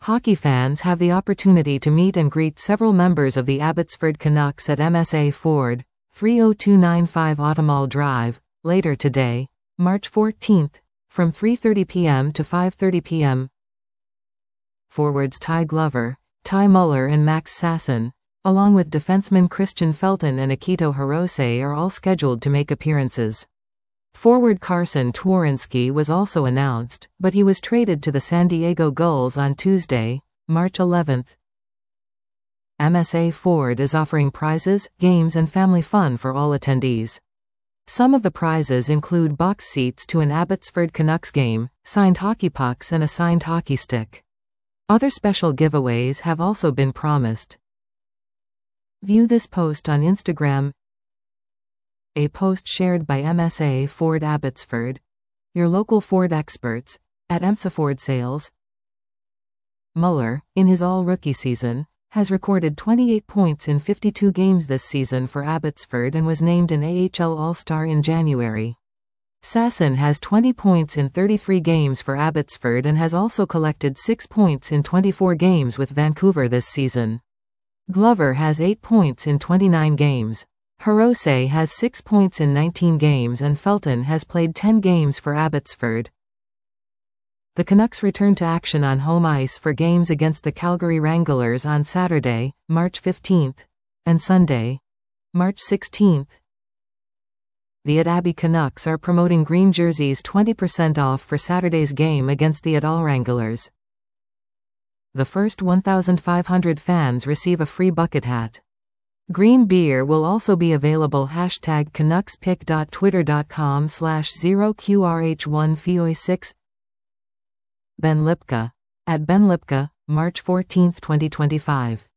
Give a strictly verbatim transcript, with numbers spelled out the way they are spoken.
Hockey fans have the opportunity to meet and greet several members of the Abbotsford Canucks at M S A Ford, three oh two nine five Automall Drive, later today, March fourteenth, from three thirty p m to five thirty p m Forwards Ty Glover, Ty Muller and Max Sasson, along with defensemen Christian Felton and Akito Hirose, are all scheduled to make appearances. Forward Carson Twarynski was also announced, but he was traded to the San Diego Gulls on Tuesday, March eleventh. M S A Ford is offering prizes, games and family fun for all attendees. Some of the prizes include box seats to an Abbotsford Canucks game, signed hockey pucks and a signed hockey stick. Other special giveaways have also been promised. View this post on Instagram. A post shared by M S A Ford Abbotsford, your local Ford experts, at EMSA Ford Sales. Muller, in his all-rookie season, has recorded twenty-eight points in fifty-two games this season for Abbotsford and was named an A H L All-Star in January. Sasson has twenty points in thirty-three games for Abbotsford and has also collected six points in twenty-four games with Vancouver this season. Glover has eight points in twenty-nine games. Hirose has six points in nineteen games and Felton has played ten games for Abbotsford. The Canucks return to action on home ice for games against the Calgary Wranglers on Saturday, March fifteenth, and Sunday, March sixteenth. The Adabi Canucks are promoting green jerseys twenty percent off for Saturday's game against the Adal Wranglers. The first one thousand five hundred fans receive a free bucket hat. Green beer will also be available. Hashtag canuckspick.twitter.com slash 0qrh1 FIOI six. Ben Lipka. At Ben Lipka, March fourteenth, twenty twenty-five.